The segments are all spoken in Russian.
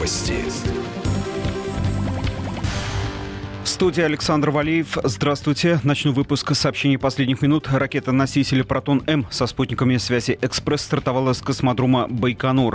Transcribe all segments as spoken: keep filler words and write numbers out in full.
Новости. Студия Александр Валиев. Здравствуйте. Начну выпуск сообщений последних минут. Ракета-носитель «Протон-М» со спутниками связи «Экспресс» стартовала с космодрома Байконур.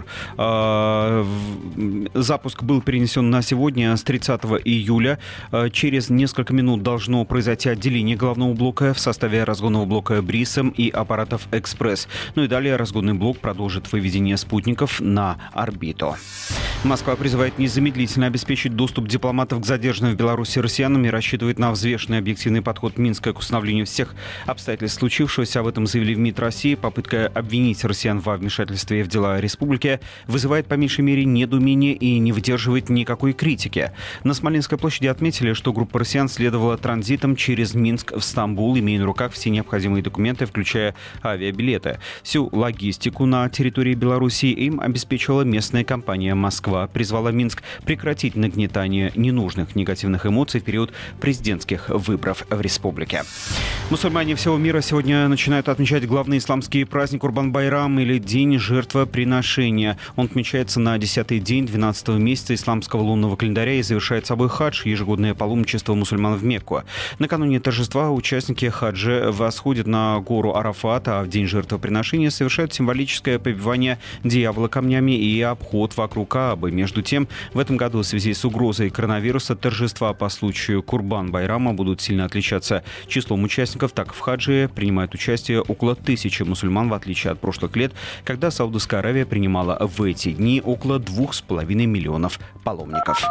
Запуск был перенесен на сегодня, с тридцатого июля. Через несколько минут должно произойти отделение головного блока в составе разгонного блока «Брисом» и аппаратов «Экспресс». Ну и далее разгонный блок продолжит выведение спутников на орбиту. Москва призывает незамедлительно обеспечить доступ дипломатов к задержанным в Беларуси россиянам и рассчитывает на взвешенный объективный подход Минска к установлению всех обстоятельств случившегося. Об этом заявили в МИД России. Попытка обвинить россиян во вмешательстве в дела республики вызывает по меньшей мере недоумение и не выдерживает никакой критики. На Смоленской площади отметили, что группа россиян следовала транзитом через Минск в Стамбул, имея на руках все необходимые документы, включая авиабилеты. Всю логистику на территории Беларуси им обеспечила местная компания «Москва». Призвала Минск прекратить нагнетание ненужных негативных эмоций в период президентских выборов в республике. Мусульмане всего мира сегодня начинают отмечать главный исламский праздник Курбан-Байрам, или День жертвоприношения. Он отмечается на десятый день двенадцатого месяца исламского лунного календаря и завершает собой хадж, ежегодное паломничество мусульман в Мекку. Накануне торжества участники хаджа восходят на гору Арафат, а в день жертвоприношения совершают символическое побивание дьявола камнями и обход вокруг Каабы. Между тем, в этом году в связи с угрозой коронавируса торжества по случаю Курбан-Байрама будут сильно отличаться. Числом участников так в хадже принимают участие около тысячи мусульман, в отличие от прошлых лет, когда Саудовская Аравия принимала в эти дни около двух с половиной миллионов паломников.